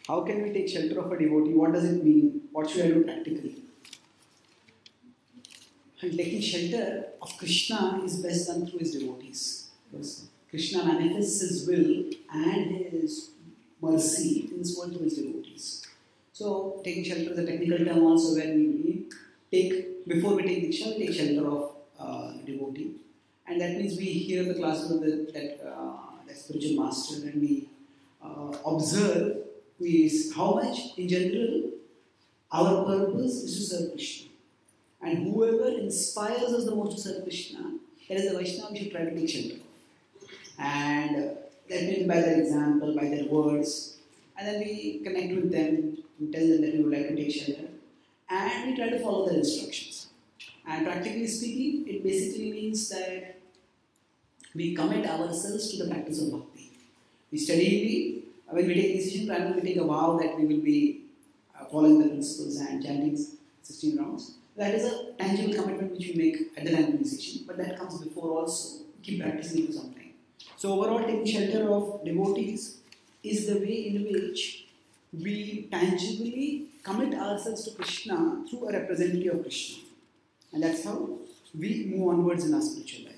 How can we take shelter of a devotee? What does it mean? What should I do practically? And taking shelter of Krishna is best done through his devotees. Because Krishna manifests his will and his mercy in this world through his devotees. So, taking shelter is a technical term also where we take, before we take Diksha, we take shelter of devotee. And that means we hear the classes of that spiritual master and we observe how much in general our purpose is to serve Krishna. And whoever inspires us the most to serve Krishna, that is the Vaishnava we should try to take shelter of. And that means by their example, by their words, and then we connect with them, we tell them that we would like to take shelter, and we try to follow their instructions. And practically speaking, it basically means that we commit ourselves to the practice of bhakti. We steadily, when we take decision, primarily we take a vow that we will be following the principles and chanting 16 rounds. That is a tangible commitment which we make at the time of decision, but that comes before also. Keep practicing for some time. So overall, taking shelter of devotees is the way in which we tangibly commit ourselves to Krishna through a representative of Krishna. And that's how we move onwards in our spiritual life.